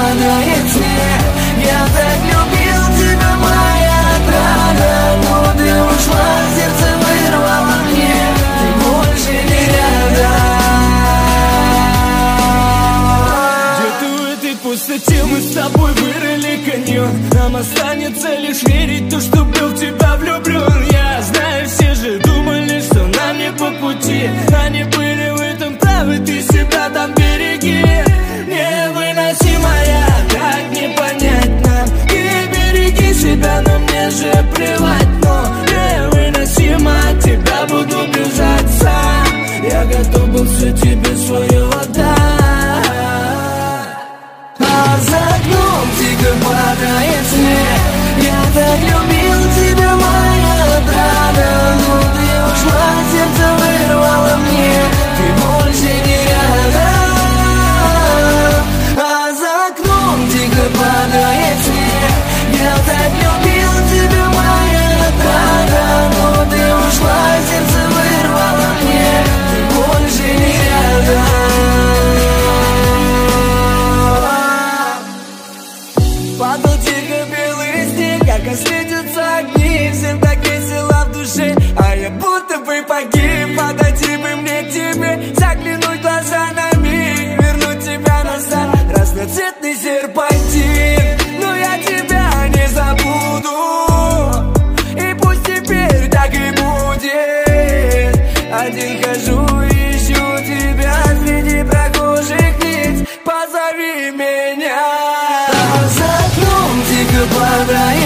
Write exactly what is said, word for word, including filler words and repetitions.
падает снег. Я так любил тебя, моя отрада, но ты ушла, сердце вырвало мне, ты больше не рядом. Где-то в этой пустоте мы с тобой вырыли каньон. Нам останется лишь верить в то, что был в тебя влюблен. Я знаю, все же думали, что нам не по пути. Они были в этом правы, ты себя там береги. Невыносимая, так не понять нам. Ты береги себя, но мне же плевать. Но невыносимо, от тебя буду бежать сам. Я готов был все тебе свое отдать. А за окном тихо падает снег. Я так любил тебя, моя отрада, но ты ушла, сердце вырвало мне, ты больше не рядом. А за окном тихо падает снег. Я так любил тебя, моя отрада, но ты ушла, сердце вырвало мне, ты больше не рядом. Падал тихо белый снег, как осветятся огни. Всем так весело в душе, а я будто бы погиб. Подойти бы мне к тебе, заглянуть в глаза на миг, вернуть тебя назад, разноцветный серпантин. Но я тебя не забуду, и пусть теперь так и будет. Один хожу и ищу тебя среди прохожих лиц, позови меня. За окном тихо падает